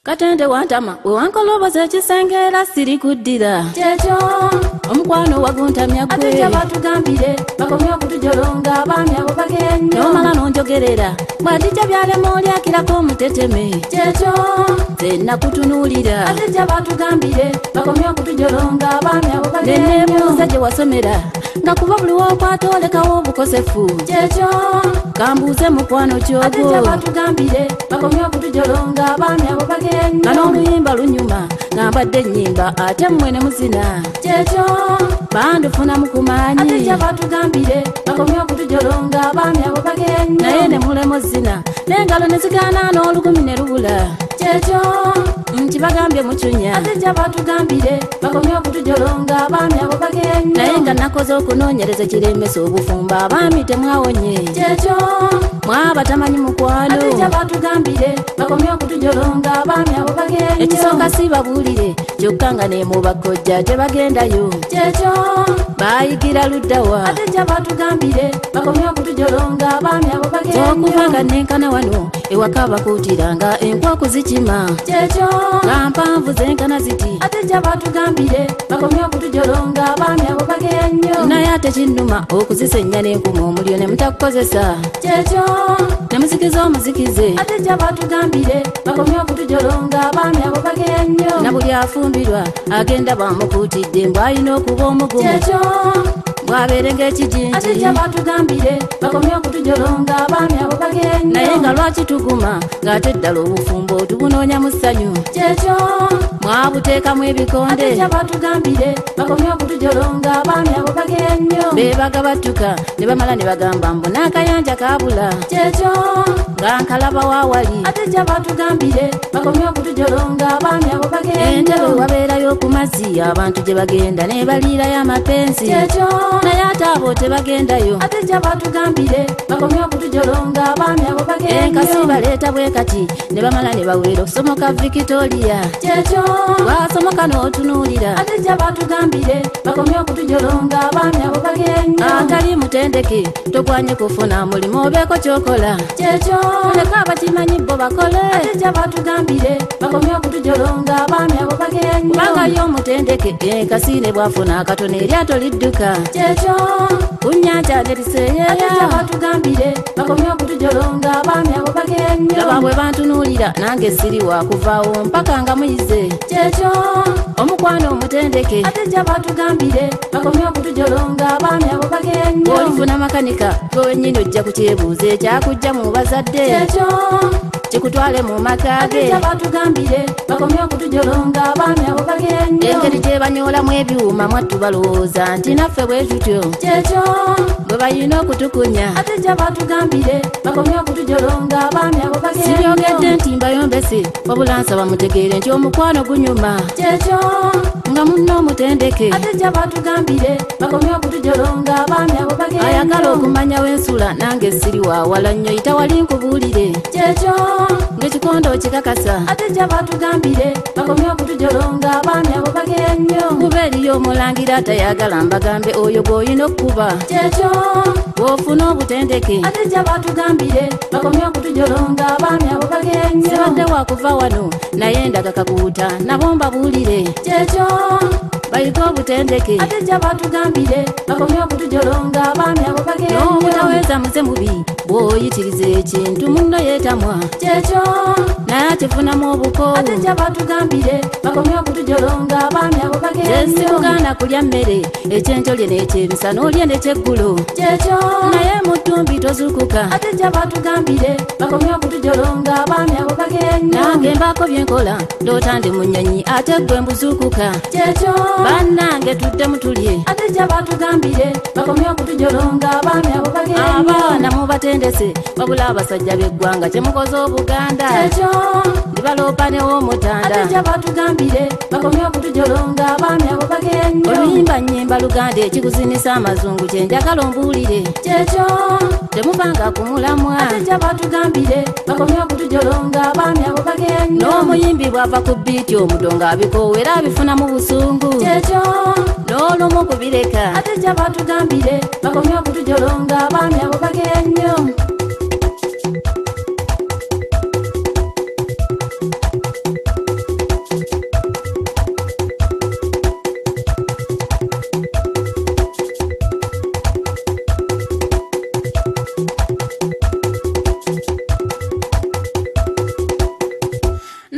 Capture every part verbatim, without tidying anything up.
Katende wantama we wankoloboza ekisengera siri kuddira Checho omukwano waguntamya gwe ate batugambire bakomye okutujolonga abaami abo bagennyo nomala nonjogerera bwatijja byalema olyakirako omuteteme Checho zenna kutunuulira ate batugambire bakomye okutujolonga abaami abo bagennyo neneebuuza gye wasomera nga kuba buli wokwata olekawo obukosefu Checho kambuuze mukwano kyogwo ate batugambire bakomye okutujolonga abaami abo bagennyo nga n'oluyimba lunyuma nga mbadde ennyimba ate mmwe ne muzina Checho bandufuna mukumanyi ate batugambire bakomye okutujolonga abaami abo bagennyo naye ne mulema zina n'engalo ne zigaana n'olukumi ne lubula Checho nti bagambye mucunya ate batugambire bakomye okutujolonga abaami abo bagennyo naye nga nakoze okunoonyereza kirembesa obufumba abaami temwawonye Checho mwaba tamanyi mukwano ate batugambire bakomye okutujolonga abaami abo bagennyo ekisooka sibabuulire kyokka nga ne mu bakojja tebagendayo Checho baayigira luddawa ate batugambire bakomye okutujolonga abaami abo bagennyo okuva nga nenkana wano ewaka bakuutiranga enkwaku zikima Checho nga mpanvu zenkana ziti ate batugambire bakomye okutujolonga abaami abo bagennyo naye ate kinnuma okuzisenya n'enkuma omuliro ne mutakukozesa Checho ne muzikiza omuzikize ate batugambire bakomye okutujolonga abaami abo bagennyo na buli afumbirwa agenda bwamukuutidde mbw'alina okuba omugumu Checho bw'abeere ng'ekijinji ate batugambire bakomye okutujolonga abaami abo bagennyo naye nga lwaki tuguma ng'ate ddala obufumbo otubunoonya mu ssanyu Checho mwabuteekamu ebikonde ate batugambire bakomye okutujolonga abaami abo bagennyo beebaga battuka ne bamala ne bagamba mbu n'akayanja kaabula Checho nga nkalaba waawali ate batugambire bakomye okutujolonga abaami abo bagennyo entebe wabeerayo ku mazzi abantu gye bagenda ne baliirayo amapensi Checho naye ate abo tebagendayo ate batugambire bakomye okutujolonga abaami abo bagennyo enkasi baleeta bwe kati ne bamala ne baweera okusomoka Victoria Checho bwasomoka n'otunuulira ate batugambire bakomye okutujolonga abaami abo bagennyo atali mutendeke togwanye kufuna mulimu obeeko kyokola Checho leka abakimanyi bo bakole ate batugambire bakomye okutujolonga abaami abo bagennyo kubanga yo omutendeke enkasi ne bwafuna akatono eryato lidduka Checho ku nnyanja ne liseeyeeya ate batugambire bakomye okutujolonga abaami abo bagennyo laba bwe bantunuulira nange siri wakuvaawo mpaka nga muyize Checho omukwano omutendeke ate batugambire bakomye okutujolonga abaami abo bagennyo olifuna makanika gwe wennyini ojja kukyebuuza ekyakujja mu bazadde Checho kikutwale mu maka ge ate batugambire bakomye okutujolonga abaami abo bagennyo engeri gye banyoolamu ebyuma mwattu balowooza nti naffe bwe tutyo Checho bwe balina okutukunya ate batugambire bakomye okutujolonga abaami abo bagennyo sibyogedde nti mbayombese wabula nsaba mutegeere nti omukwano gunyuma Checho nga munno omutendeke ate batugambire bakomye okutujolonga abaami abo bagennyo ayagala okumanya w'ensula nange siri waawala nnyo yita wali nkubuulire Checho ng'ekikondo okikakasa ate batugambire bakomye okutujolonga abaami abo bagennyo kuba eriyo omulangira atayagala mbagambe oyo gw'olina okuba Checho bw'ofuna obutendeke ate batugambire bakomye okutujolonga abaami abo bagennyo sibadde wakuva wano naye ndaga kakuuta nabo mbabuulire Checho bayiga obutendeke ate batugambire bakomye okutujolonga abaami abo bagennyo n'obutaweza muze mubi bw'oyitiriza ekintu munno yeetamwa Checho naye akifunamu obukoowu ate batugambire bakomye okutujolonga abaami abo bagennyo kyesibugaana kulya mmere ekyenkyo lye n'ekyebisa n'olye n'ekyeggulo Checho naye mu ttumbi tozukuka ate batugambire bakomye okutujolonga abaami abo bagennyo nange mbaako byenkola ndoota ndi mu nnyonyi ate ggwe mbuzuukuka Checho bannange tudde mutulye ate batugambire bakomye okutujolonga abaami abo bagennyo abaana mubatendese wabula abasajja b'eggwanga kyemukoze obuganda Checho ndibaloopa new'omutanda ate batugambire bakomye okutujolonga abaami abo bagennyo oluyimba nnyimba luganda ekikuzinisa amazungu kyenjagala ombuulire Checho temuvanga kumulamwa ate batugambire bakomye okutujolonga abaami abo bagennyo n'omuyimbi bw'ava ku bbiiti omuto ng'abikoowa era abifuna mu busungu Checho n'olumu kubireka ate batugambire bakomye okutujolonga abaami abo bagennyo.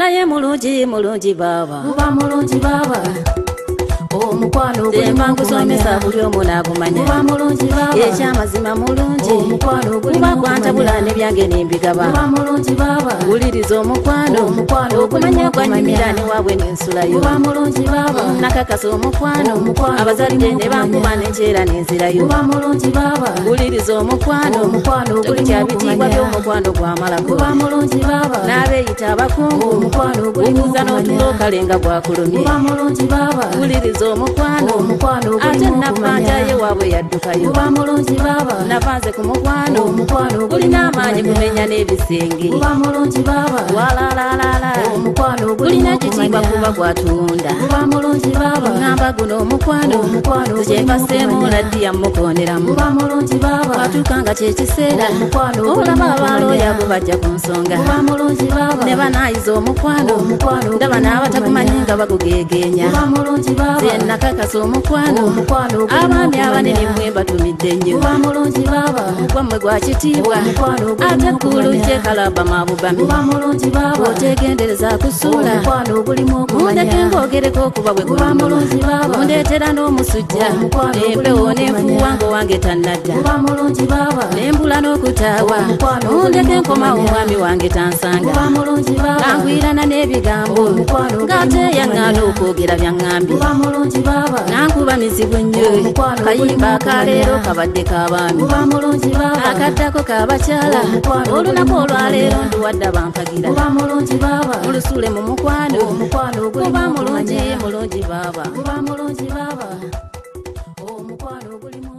naye mulungi mulungi baba guba mulungi baba omukwano temba nkusomesa buli omu n'agumanya guba mulungi baba ekyamazima mulungi omukwano kuba kwantabula n'ebyange nembigaba guba mulungi baba wuliriza omukwano okumanya gwanyumira ne waabwe nensulayo guba mulungi baba nakakasa omukwano abazalide ne bankuba nenkyera nenzirayo guba mulungi baba wuliriza omukwano tegukyabitiibwa by'omukwano gwamalako guba mulungi baba n'abeeyita abakungu obuuza n'otulookale nga gwakulumye guba mulungi baba wuliriza omukwano ate nafanjaye waabwe yaddukayo guba mulungi baba nafanze ku mukwano gulina amaanyi kumenya n'ebisenge guba mulungi baba walalaalala gulina ekitiibwa kuba gwatunda guba mulungi baba ŋŋamba guno omukwano zekyempaseemu laddiya mukooneramu guba mulungi baba watuuka nga kyekiseera olaba abalooya abo bajja ku nsonga guba mulungi baba ne banaayiza omukwano ndaba n'abatagumanyi nga bagugeegeenya guba mulungi baba ze nakakasa omukwano abaami abanene mmwe batumidde nnyo guba mulungi baba gwammwe gwa kitiibwa ate kkulu kyekalaba mabugami guba mulungi baba otegendereza kusuula mundeke ng'ogereko okuba bwe guba mulungi baba mundeetera n'omusujja empewo n'enfuuwa ng'owange tannadda guba mulungi baba nembula n'okutaawa mundeke nkomawo omwami wange tansanga guba mulungi baba nangwirana n'ebigambo ng'ate yaŋŋaana okwogera byaŋŋambye guba mulungi baba nankuba mizibu nnyo kayimba akaleero kabadde k'abaami guba mulungi baba akaddako k'abakyala olunaku olwaleero nduwadde bampagira guba mulungi baba mulusule mu mukwano kuba mulungi mulungi mulungi baaba guba mulungi baba omukwano gulimu